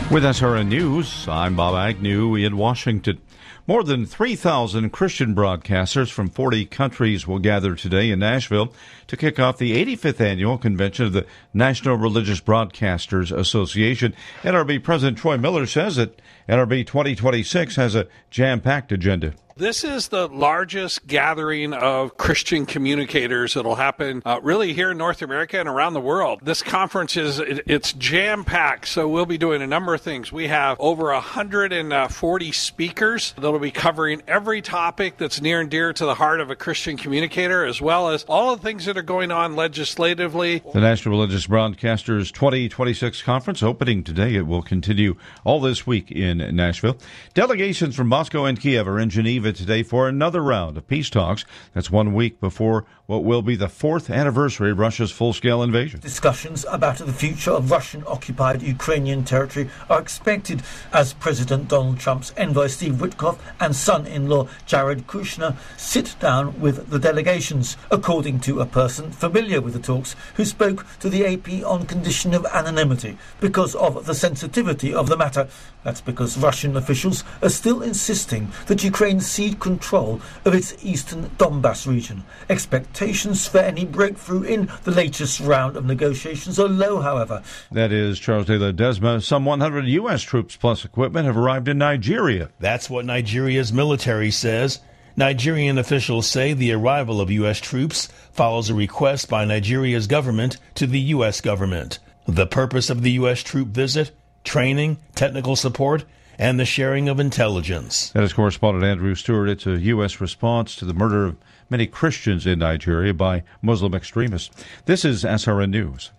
With SRN News, I'm Bob Agnew in Washington. More than 3,000 Christian broadcasters from 40 countries will gather today in Nashville to kick off the 85th annual convention of the National Religious Broadcasters Association. NRB President Troy Miller says that NRB 2026 has a jam-packed agenda. This is the largest gathering of Christian communicators that'll happen really here in North America and around the world. This conference it's jam-packed, so we'll be doing a number of things. We have over 140 speakers that'll be covering every topic that's near and dear to the heart of a Christian communicator, as well as all of the things that are going on legislatively. The National Religious Broadcasters 2026 conference opening today. It will continue all this week in Nashville. Delegations from Moscow and Kiev are in Geneva today for another round of peace talks. That's 1 week before what will be the fourth anniversary of Russia's full-scale invasion. Discussions about the future of Russian-occupied Ukrainian territory are expected as President Donald Trump's envoy Steve Witkoff and son-in-law Jared Kushner sit down with the delegations, according to a person familiar with the talks who spoke to the AP on condition of anonymity because of the sensitivity of the matter. That's because Russian officials are still insisting that Ukraine cede control of its eastern Donbas region. Expectations for any breakthrough in the latest round of negotiations are low, however. That is Charles de Ledesma. Some 100 U.S. troops plus equipment have arrived in Nigeria. That's what Nigeria's military says. Nigerian officials say the arrival of U.S. troops follows a request by Nigeria's government to the U.S. government. The purpose of the U.S. troop visit? Training, technical support, and the sharing of intelligence. That is correspondent Andrew Stewart. It's a U.S. response to the murder of many Christians in Nigeria by Muslim extremists. This is SRN News.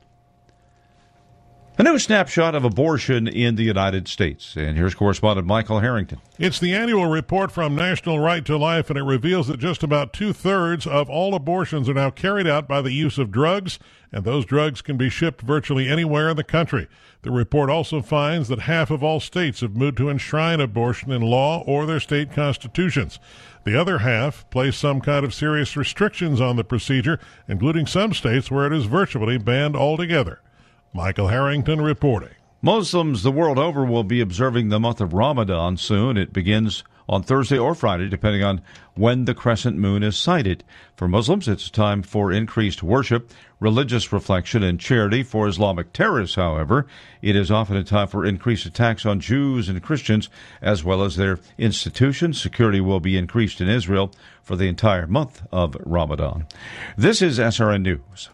A new snapshot of abortion in the United States. And here's correspondent Michael Harrington. It's the annual report from National Right to Life, and it reveals that just about 2/3 of all abortions are now carried out by the use of drugs, and those drugs can be shipped virtually anywhere in the country. The report also finds that half of all states have moved to enshrine abortion in law or their state constitutions. The other half place some kind of serious restrictions on the procedure, including some states where it is virtually banned altogether. Michael Harrington reporting. Muslims the world over will be observing the month of Ramadan soon. It begins on Thursday or Friday, depending on when the crescent moon is sighted. For Muslims, it's a time for increased worship, religious reflection, and charity. For Islamic terrorists, however, it is often a time for increased attacks on Jews and Christians, as well as their institutions. Security will be increased in Israel for the entire month of Ramadan. This is SRN News.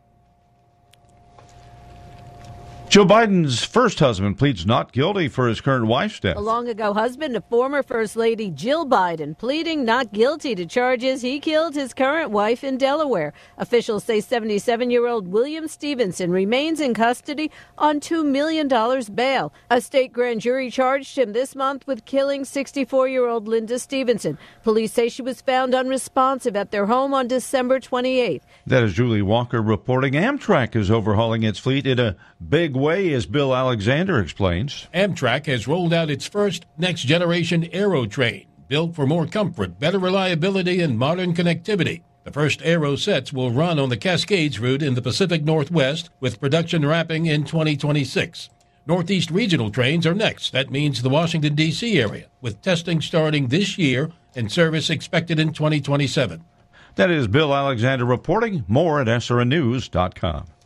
Joe Biden's first husband pleads not guilty for his current wife's death. A long-ago husband of former First Lady Jill Biden pleading not guilty to charges he killed his current wife in Delaware. Officials say 77-year-old William Stevenson remains in custody on $2 million bail. A state grand jury charged him this month with killing 64-year-old Linda Stevenson. Police say she was found unresponsive at their home on December 28th. That is Julie Walker reporting. Amtrak is overhauling its fleet in a big way, as Bill Alexander explains. Amtrak has rolled out its first next-generation Aero train, built for more comfort, better reliability, and modern connectivity. The first Aero sets will run on the Cascades route in the Pacific Northwest, with production wrapping in 2026. Northeast regional trains are next. That means the Washington, D.C. area, with testing starting this year and service expected in 2027. That is Bill Alexander reporting. More at srnnews.com.